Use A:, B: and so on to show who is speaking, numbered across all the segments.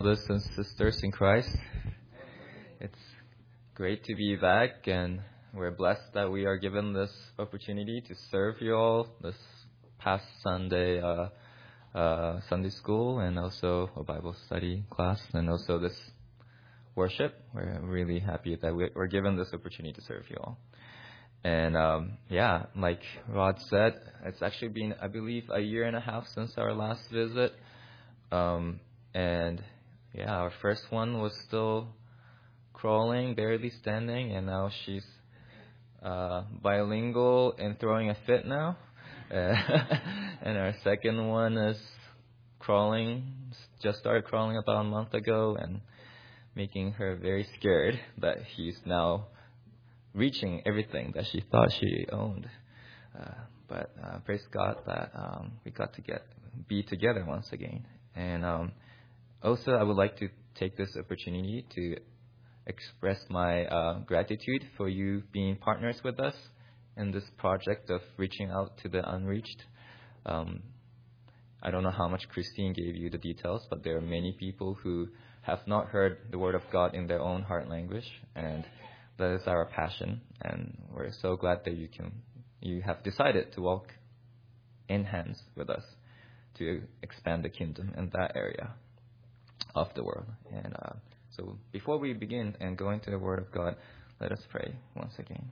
A: Brothers and sisters in Christ, it's great to be back, and we're blessed that we are given this opportunity to serve you all this past Sunday, Sunday school, and also a Bible study class, and also this worship. We're really happy that we're given this opportunity to serve you all. And like Rod said, it's actually been, I believe, a year and a half since our last visit. Our first one was still crawling, barely standing, and now she's bilingual and throwing a fit now. And our second one is crawling, just started crawling about a month ago, and making her very scared that he's now reaching everything that she thought she owned. But praise God that we got to be together once again. And also, I would like to take this opportunity to express my gratitude for you being partners with us in this project of reaching out to the unreached. I don't know how much Christine gave you the details, but there are many people who have not heard the Word of God in their own heart language, and that is our passion. And we're so glad that you have decided to walk in hands with us to expand the kingdom in that area of the world. And so before we begin and go into the Word of God, let us pray once again.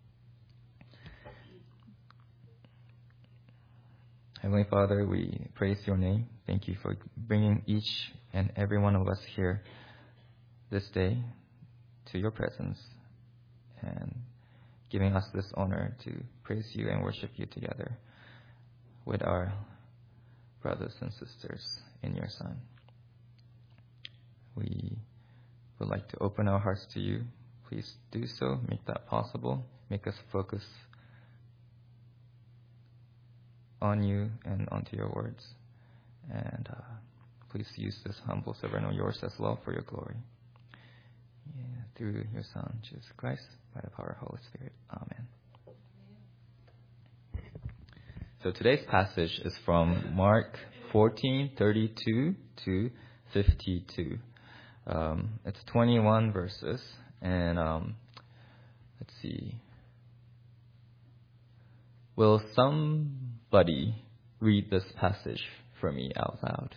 A: Heavenly Father, we praise your name. Thank you for bringing each and every one of us here this day to your presence and giving us this honor to praise you and worship you together with our brothers and sisters in your Son. We would like to open our hearts to you. Please do so. Make that possible. Make us focus on you and onto your words. And please use this humble servant of yours as well for your glory. Through your Son, Jesus Christ, by the power of the Holy Spirit. Amen. So today's passage is from Mark 14:32 to 52. It's 21 verses, and let's see. Will somebody read this passage for me out loud?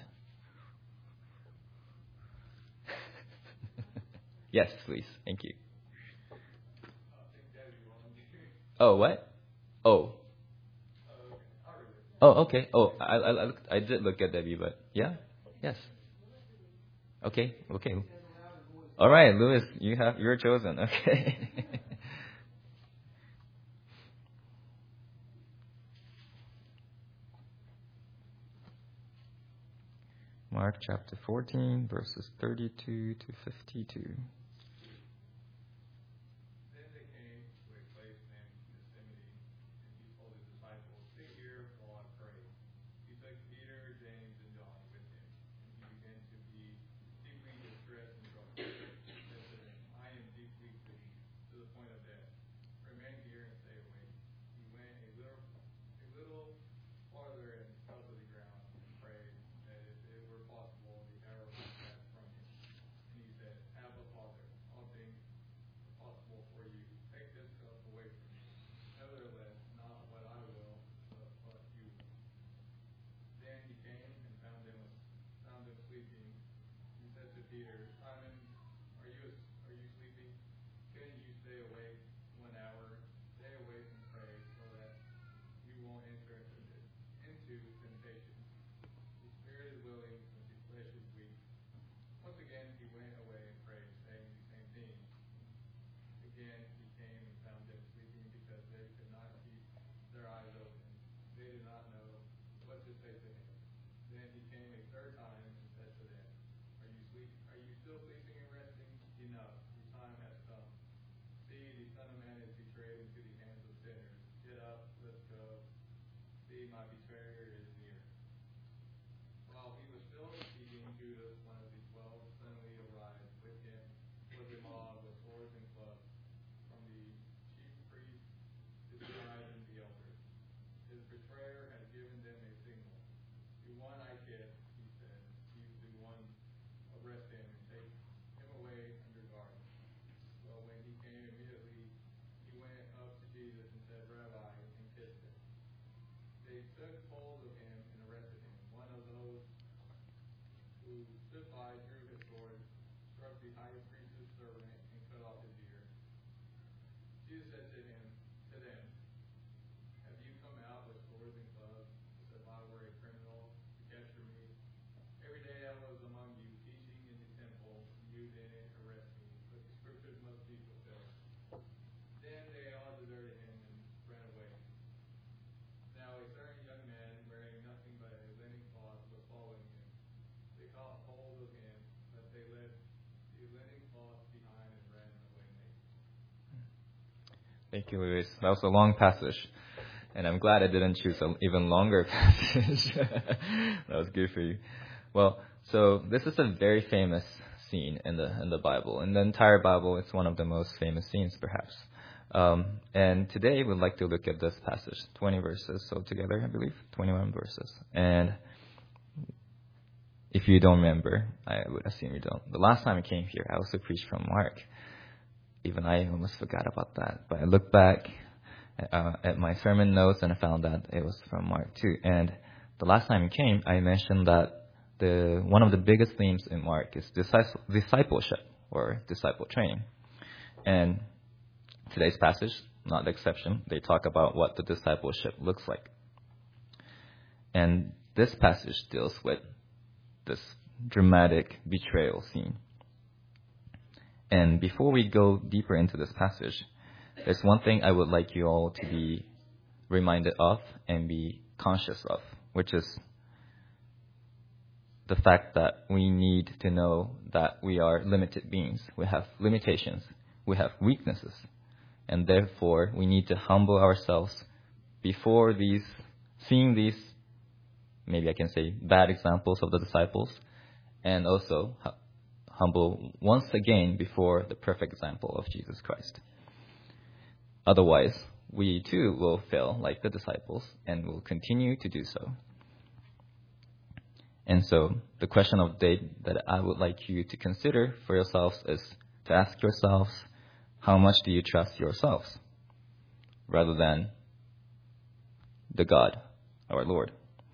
A: Yes, please. Thank you. Oh, what? Oh. Oh, okay. Oh, I did look at Debbie, but yeah? Yes. Okay. All right, Louis, you're chosen. Okay. Mark chapter 14, verses 32 to 52.
B: took hold of him and arrested him. One of those who stood by drew his sword, struck the high priest's servant, and cut off his ear. Jesus said to them, "Have you come out with swords and clubs, as if I were a criminal, to capture me? Every day I was among you, teaching in the temple, and you didn't arrest me, but the scriptures must be fulfilled." Then they all deserted him and ran away. Now a certain young man, wearing nothing but a linen cloth, was following him. They caught hold of him, but they left the linen cloth behind and ran away naked.
A: Thank you, Luis. That was a long passage. And I'm glad I didn't choose an even longer passage. That was good for you. Well, so this is a very famous scene in the Bible. In the entire Bible, it's one of the most famous scenes, perhaps. And today we'd like to look at this passage, 20 verses altogether, I believe, 21 verses. And if you don't remember, I would assume you don't. The last time I came here, I also preached from Mark. Even I almost forgot about that. But I looked back at my sermon notes and I found that it was from Mark too. And the last time I came, I mentioned that one of the biggest themes in Mark is discipleship or disciple training. And today's passage, not the exception, they talk about what the discipleship looks like. And this passage deals with this dramatic betrayal scene. And before we go deeper into this passage, there's one thing I would like you all to be reminded of and be conscious of, which is the fact that we need to know that we are limited beings. We have limitations. We have weaknesses. And therefore, we need to humble ourselves before seeing these, maybe I can say, bad examples of the disciples, and also humble once again before the perfect example of Jesus Christ. Otherwise, we too will fail like the disciples and will continue to do so. And so the question of the day that I would like you to consider for yourselves is to ask yourselves, how much do you trust yourselves rather than the God, our Lord?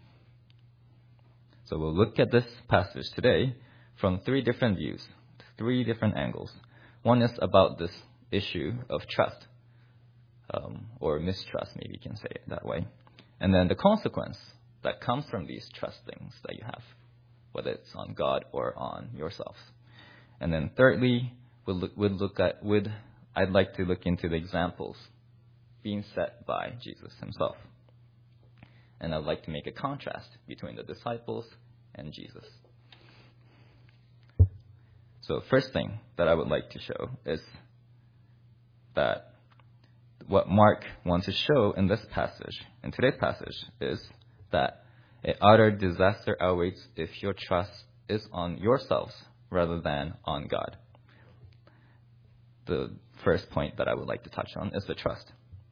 A: So we'll look at this passage today from three different views, three different angles. One is about this issue of trust, or mistrust, maybe you can say it that way. And then the consequence that comes from these trust things that you have, whether it's on God or on yourselves. And then thirdly, I'd like to look into the examples being set by Jesus himself. And I'd like to make a contrast between the disciples and Jesus. So first thing that I would like to show is that what Mark wants to show in this passage, in today's passage, is that an utter disaster awaits if your trust is on yourselves rather than on God. The first point that I would like to touch on is the trust.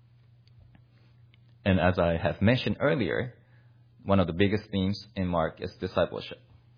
A: And as I have mentioned earlier, one of the biggest themes in Mark is discipleship.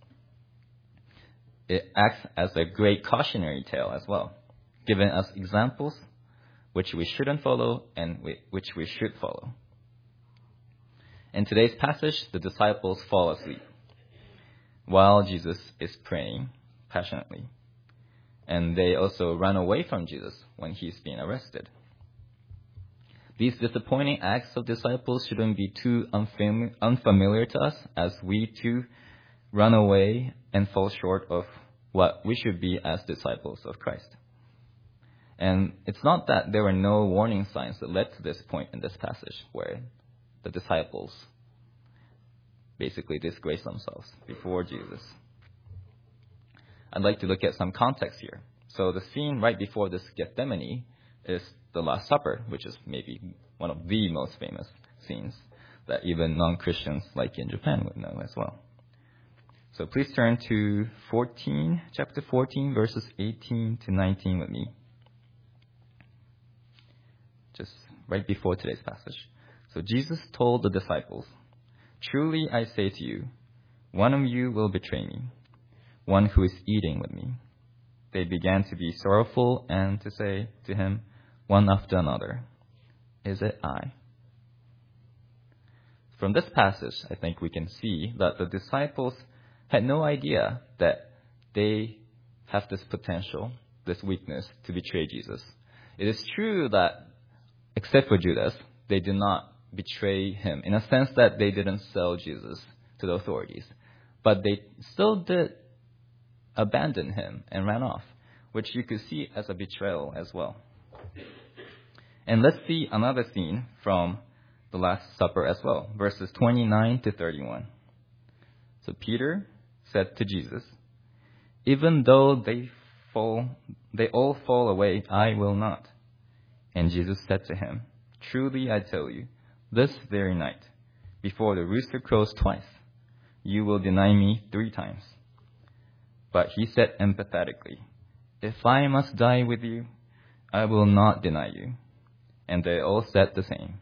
A: It acts as a great cautionary tale as well, giving us examples which we shouldn't follow and which we should follow. In today's passage, the disciples fall asleep while Jesus is praying passionately. And they also run away from Jesus when he's being arrested. These disappointing acts of disciples shouldn't be too unfamiliar to us, as we too run away and fall short of what we should be as disciples of Christ. And it's not that there were no warning signs that led to this point in this passage where the disciples basically disgrace themselves before Jesus. I'd like to look at some context here. So the scene right before this Gethsemane is the Last Supper, which is maybe one of the most famous scenes that even non-Christians like in Japan would know as well. So please turn to chapter 14, verses 18 to 19 with me. Just right before today's passage. So Jesus told the disciples, "Truly I say to you, one of you will betray me, one who is eating with me." They began to be sorrowful and to say to him, one after another, "Is it I?" from this passage, I think we can see that the disciples had no idea that they have this potential, this weakness to betray Jesus. It is true that, except for Judas, they did not betray him, in a sense that they didn't sell Jesus to the authorities. But they still did abandon him and ran off, which you could see as a betrayal as well. And let's see another scene from the Last Supper as well, verses 29 to 31. So Peter said to Jesus, "Even though they all fall away, I will not." And Jesus said to him, "Truly I tell you, this very night, before the rooster crows twice, you will deny me 3 times. But he said emphatically, "If I must die with you, I will not deny you." And they all said the same.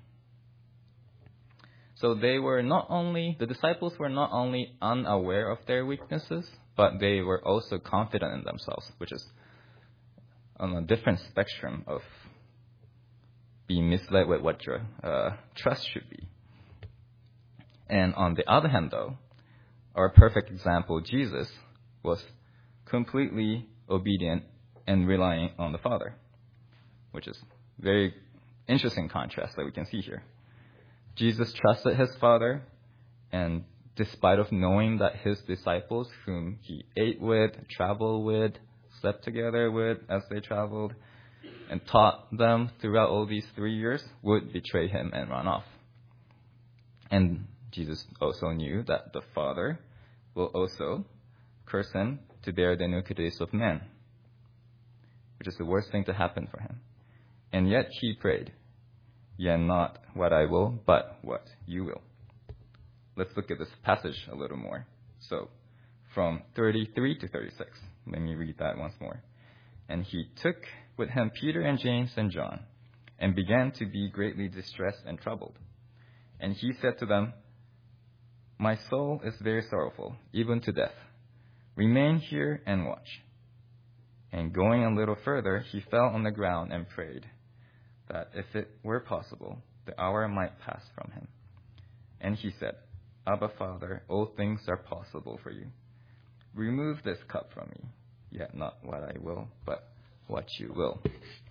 A: So the disciples were not only unaware of their weaknesses, but they were also confident in themselves, which is on a different spectrum of being misled with what your trust should be. And on the other hand, though, our perfect example, Jesus, was completely obedient and relying on the Father, which is very interesting contrast that we can see here. Jesus trusted his Father, and despite of knowing that his disciples, whom he ate with, traveled with, slept together with as they traveled, and taught them throughout all these 3 years, would betray him and run off. And Jesus also knew that the Father will also curse him to bear the iniquities of men, which is the worst thing to happen for him. And yet he prayed, "Yet not what I will, but what you will." Let's look at this passage a little more. So, from 33 to 36, let me read that once more. "And he took with him Peter and James and John, and began to be greatly distressed and troubled. And he said to them, 'My soul is very sorrowful, even to death. Remain here and watch.' And going a little further, he fell on the ground and prayed, that if it were possible, the hour might pass from him. And he said, 'Abba, Father, all things are possible for you. Remove this cup from me, yet not what I will, but what you will.'"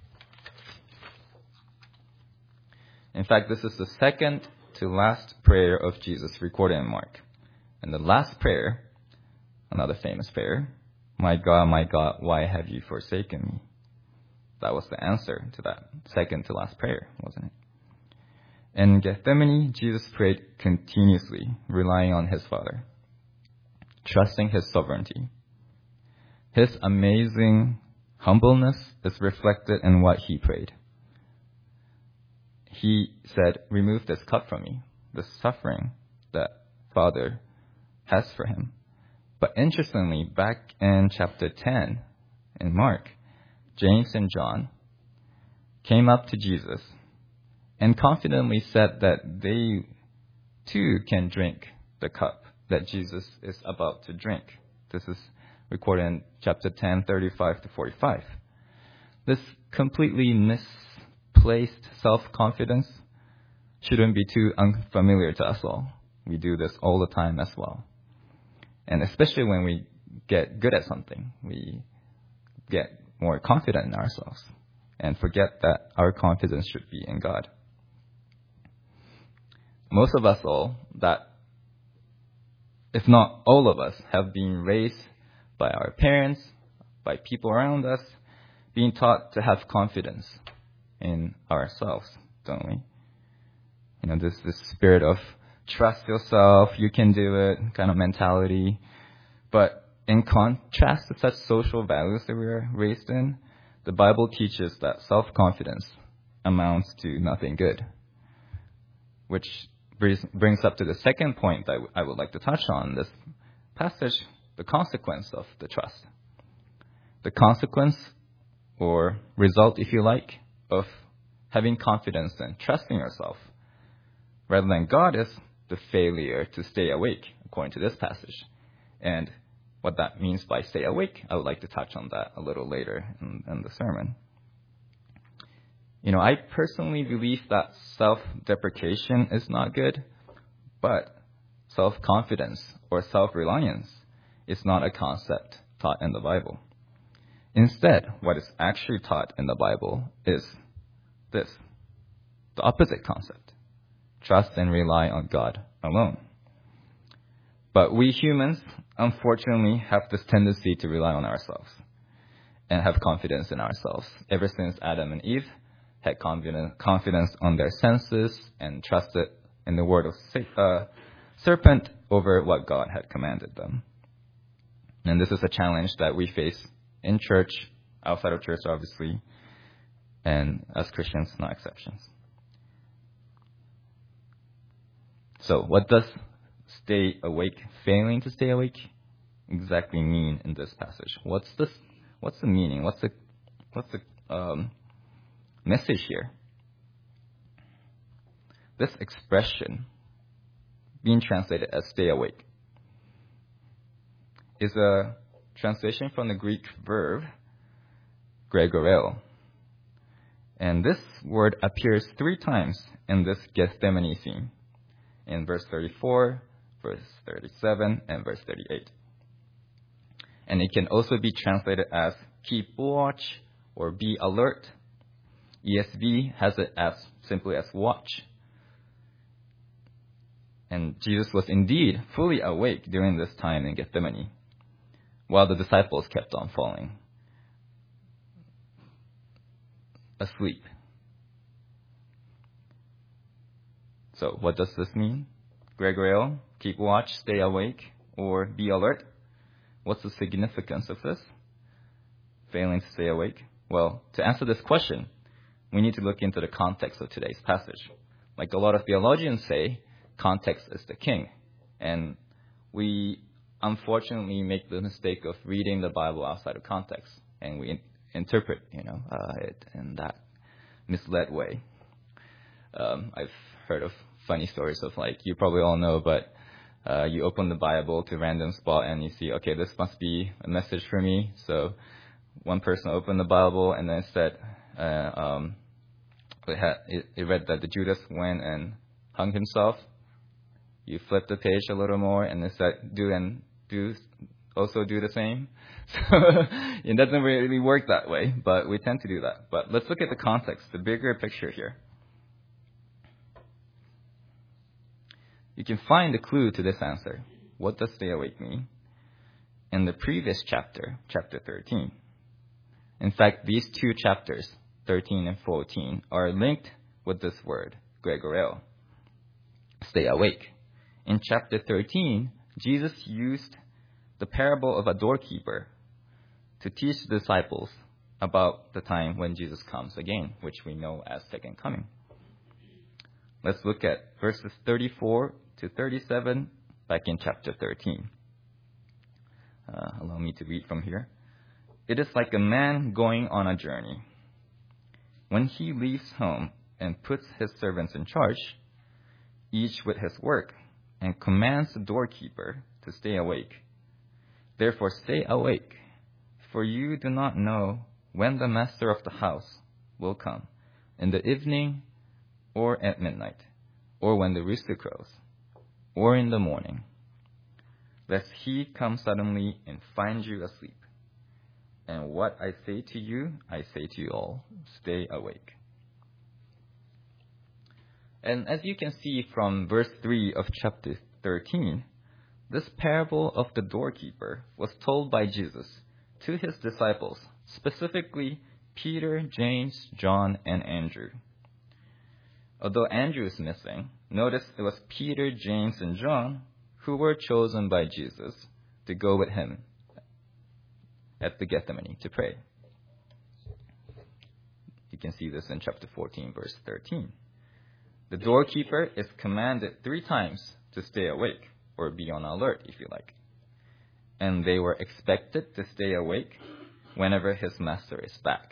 A: In fact, this is the second to last prayer of Jesus recorded in Mark. And the last prayer, another famous prayer, my God, why have you forsaken me?" That was the answer to that second to last prayer, wasn't it? In Gethsemane, Jesus prayed continuously, relying on his Father, trusting his sovereignty. His amazing humbleness is reflected in what he prayed. He said, "Remove this cup from me," the suffering that Father has for him. But interestingly, back in chapter 10 in Mark, James and John came up to Jesus and confidently said that they too can drink the cup that Jesus is about to drink. This is recorded in chapter 10, 35 to 45. This completely misplaced self-confidence shouldn't be too unfamiliar to us all. We do this all the time as well. And especially when we get good at something, we get more confident in ourselves and forget that our confidence should be in God. Most of us all, if not all of us, have been raised by our parents, by people around us, being taught to have confidence in ourselves, don't we? This spirit of trust yourself, you can do it kind of mentality. But in contrast to such social values that we are raised in, the Bible teaches that self-confidence amounts to nothing good. Which brings up to the second point that I would like to touch on in this passage, the consequence of the trust. The consequence, or result, if you like, of having confidence and trusting yourself rather than God is the failure to stay awake, according to this passage. And what that means by stay awake, I would like to touch on that a little later in the sermon. I personally believe that self-deprecation is not good,
C: But self-confidence or self-reliance is not a concept taught in the Bible. Instead, what is actually taught in the Bible is this, the opposite concept. Trust and rely on God alone. But we humans, unfortunately, have this tendency to rely on ourselves and have confidence in ourselves. Ever since Adam and Eve had confidence on their senses and trusted in the word of serpent over what God had commanded them. And this is a challenge that we face in church, outside of church, obviously, and as Christians, no exceptions. So, what does failing to stay awake, exactly mean in this passage? What's the meaning? What's the message here? This expression, being translated as stay awake, is a translation from the Greek verb gregoreo. And this word appears 3 times in this Gethsemane scene, in verse 34, verse 37, and verse 38. And it can also be translated as keep watch or be alert. ESV has it as simply as watch. And Jesus was indeed fully awake during this time in Gethsemane, while the disciples kept on falling asleep. So what does this mean? Gregoreo, keep watch, stay awake, or be alert. What's the significance of this? Failing to stay awake? Well, to answer this question, we need to look into the context of today's passage. Like a lot of theologians say, context is the king. And we unfortunately make the mistake of reading the Bible outside of context. And we interpret, it in that misled way. I've heard of funny stories of you probably all know, but you open the Bible to a random spot and you see, okay, this must be a message for me. So one person opened the Bible and then said, it read that the Judas went and hung himself. You flip the page a little more and it said, also do the same. So it doesn't really work that way, but we tend to do that. But let's look at the context, the bigger picture here. You can find the clue to this answer. What does stay awake mean? In the previous chapter, chapter 13. In fact, these 2 chapters, 13 and 14, are linked with this word, gregoreo, stay awake. In chapter 13, Jesus used the parable of a doorkeeper to teach the disciples about the time when Jesus comes again, which we know as second coming. Let's look at verses 34 to 37 back in chapter 13. Allow me to read from here. It is like a man going on a journey. When he leaves home and puts his servants in charge, each with his work, and commands the doorkeeper to stay awake. Therefore stay awake, for you do not know when the master of the house will come, in the evening or at midnight, or when the rooster crows, or in the morning, lest he come suddenly and find you asleep. And what I say to you, I say to you all, stay awake. And as you can see from verse 3 of chapter 13, this parable of the doorkeeper was told by Jesus to his disciples, specifically Peter, James, John, and Andrew. Although Andrew is missing, notice it was Peter, James, and John who were chosen by Jesus to go with him at the Gethsemane to pray. You can see this in chapter 14, verse 13. The doorkeeper is commanded 3 times to stay awake, or be on alert, if you like. And they were expected to stay awake whenever his master is back.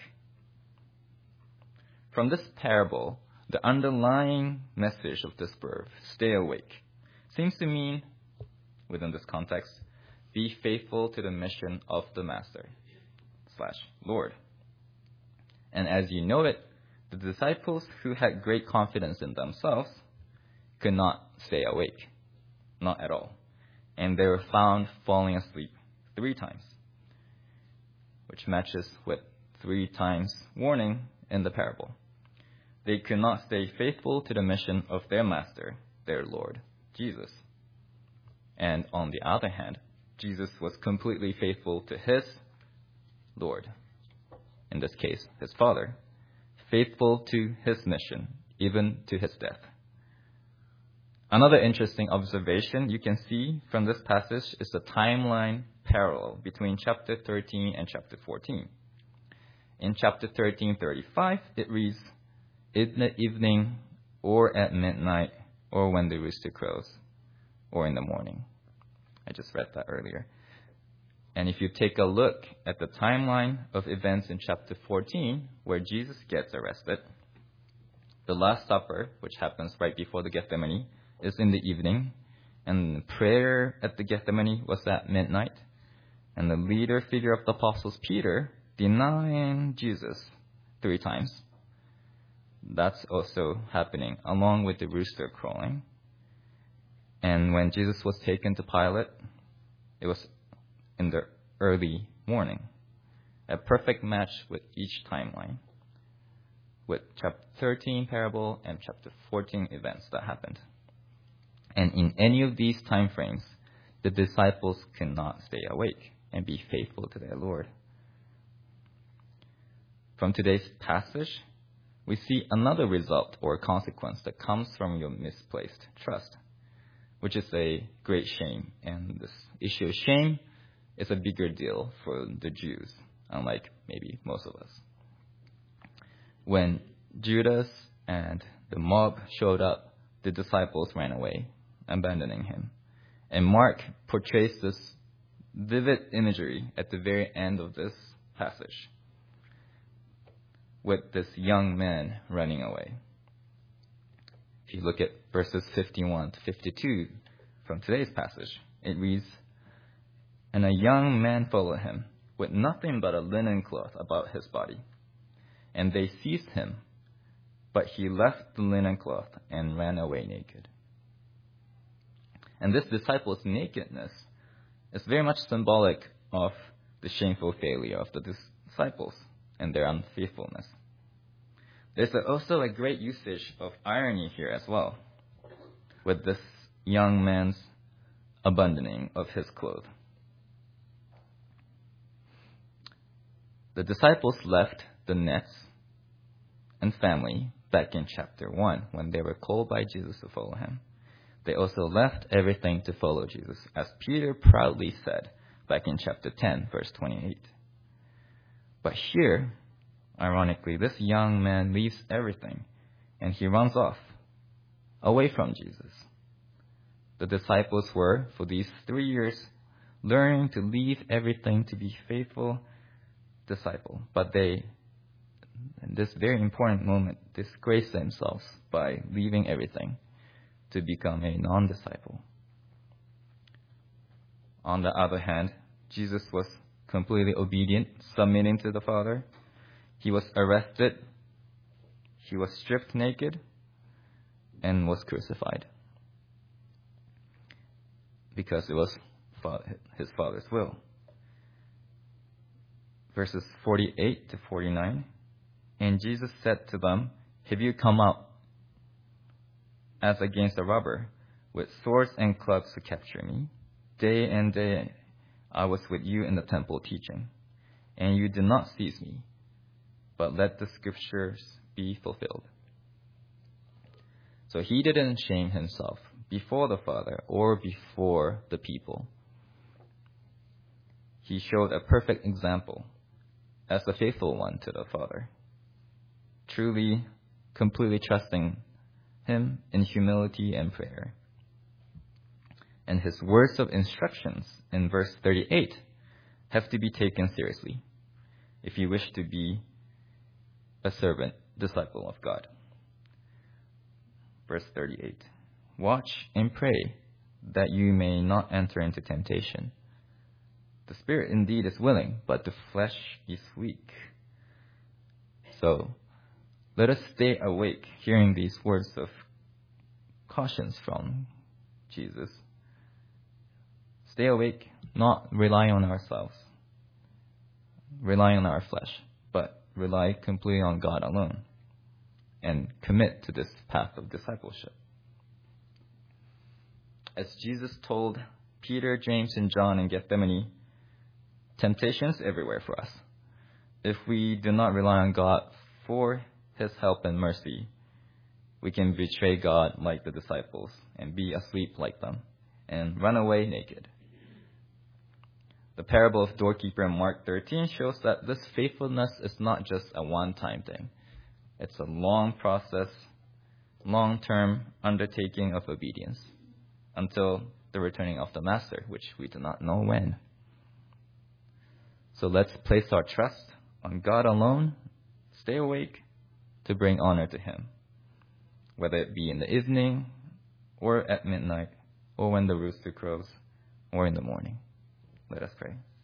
C: From this parable, the underlying message of this verb, stay awake, seems to mean, within this context, be faithful to the mission of the master / Lord. And as you know it, the disciples who had great confidence in themselves could not stay awake not at all. And they were found falling asleep 3 times, which matches with 3 times warning in the parable. They could not stay faithful to the mission of their master, their Lord, Jesus. And on the other hand, Jesus was completely faithful to his Lord, in this case, his Father, faithful to his mission, even to his death. Another interesting observation you can see from this passage is the timeline parallel between chapter 13 and chapter 14. In chapter 13:35, it reads, "In the evening, or at midnight, or when the rooster crows, or in the morning." I just read that earlier. And if you take a look at the timeline of events in chapter 14, where Jesus gets arrested, the Last Supper, which happens right before the Gethsemane, is in the evening, and prayer at the Gethsemane was at midnight, and the leader figure of the apostles, Peter, denying Jesus 3 times. That's also happening along with the rooster crowing. And when Jesus was taken to Pilate, it was in the early morning. A perfect match with each timeline, with chapter 13 parable and chapter 14 events that happened. And in any of these time frames, the disciples could not stay awake and be faithful to their Lord. From today's passage, we see another result or consequence that comes from your misplaced trust, which is a great shame. And this issue of shame is a bigger deal for the Jews, unlike maybe most of us. When Judas and the mob showed up, the disciples ran away, abandoning him. And Mark portrays this vivid imagery at the very end of this passage, with this young man running away. If you look at verses 51 to 52 from today's passage, it reads, "And a young man followed him, with nothing but a linen cloth about his body. And they seized him, but he left the linen cloth and ran away naked." And this disciple's nakedness is very much symbolic of the shameful failure of the disciples and their unfaithfulness. There's also a great usage of irony here as well, with this young man's abandoning of his clothes. The disciples left the nets and family back in chapter 1 when they were called by Jesus to follow him. They also left everything to follow Jesus, as Peter proudly said back in chapter 10, verse 28. But here, ironically, this young man leaves everything and he runs off, away from Jesus. The disciples were, for these 3 years, learning to leave everything to be faithful disciple. But they, in this very important moment, disgrace themselves by leaving everything to become a non-disciple. On the other hand, Jesus was completely obedient, submitting to the Father. He was arrested, he was stripped naked, and was crucified, because it was his Father's will. Verses 48 to 49, "And Jesus said to them, 'Have you come out as against a robber, with swords and clubs to capture me? Day and day I was with you in the temple teaching, and you did not seize me, but let the scriptures be fulfilled.' So he didn't shame himself before the Father or before the people. He showed a perfect example as the faithful one to the Father, truly, completely trusting him in humility and prayer. And his words of instructions in verse 38 have to be taken seriously if you wish to be a servant, disciple of God. Verse 38, "Watch and pray that you may not enter into temptation. The spirit indeed is willing, but the flesh is weak." So, let us stay awake hearing these words of cautions from Jesus, Stay awake, not rely on ourselves, rely on our flesh, but rely completely on God alone and commit to this path of discipleship. As Jesus told Peter, James, and John in Gethsemane, temptations everywhere for us. If we do not rely on God for His help and mercy, we can betray God like the disciples and be asleep like them and run away naked. The parable of doorkeeper in Mark 13 shows that this faithfulness is not just a one-time thing. It's a long process, long-term undertaking of obedience until the returning of the Master, which we do not know when. So let's place our trust on God alone, stay awake to bring honor to Him, whether it be in the evening or at midnight or when the rooster crows or in the morning. Let us pray.